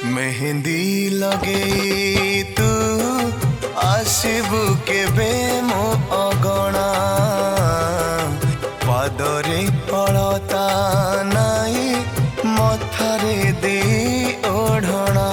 मेहंदी लगे तू आसबु केबे मो अगणा पादरे पड़ता नाई मथरे दे ओढ़णा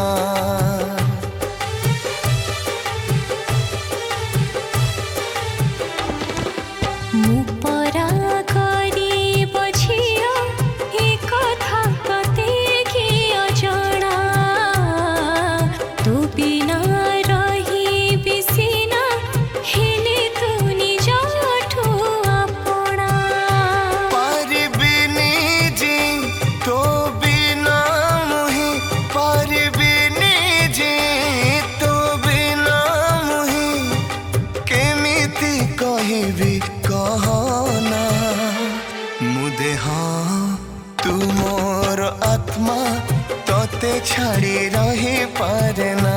भी कहना मुदे हाँ तू मोर आत्मा तोते छाड़ी रही पारे ना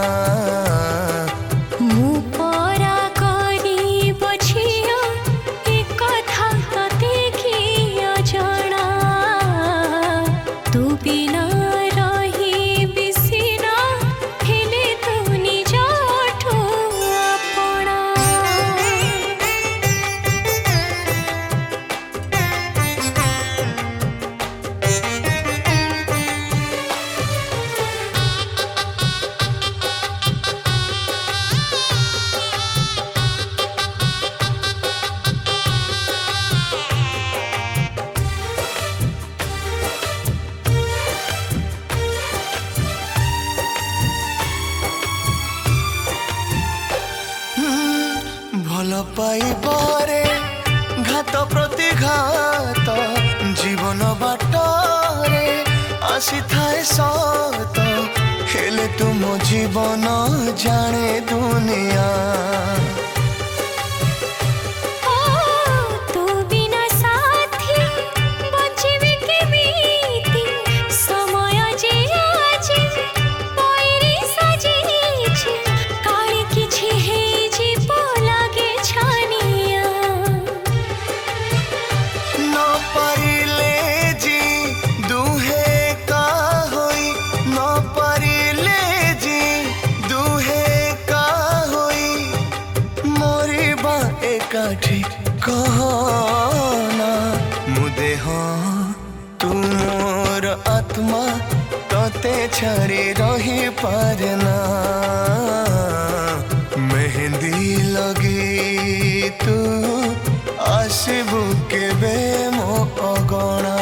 भल पाइबरे घात प्रति घात जीवन बाटरे आसी थाए सत हेले तुम जीवन जाने दुनिया काठी कहना मुदे हाँ तू मोर आत्मा तोते छाड़ी रही पारना मेहंदी लगी तू आसबु केबे मो अगणा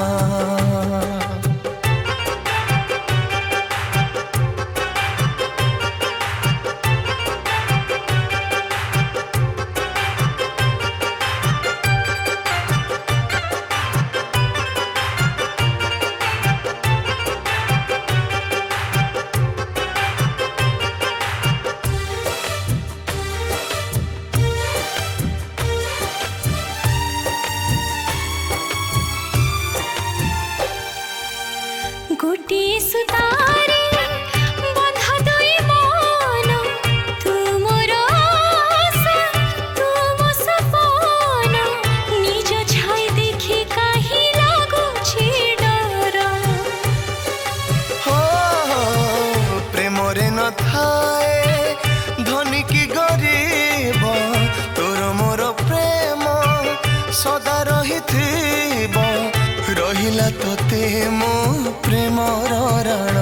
गोटी सुतारे बंधा दुई मन तू मोर आशा तू मो सपन निज छाई देखि काहि लागुछि डर हो प्रेम रे न थाए धनी की गरीब तोर मोर प्रेम सदा रहिथिब रहिला तोते मो प्रेमर राण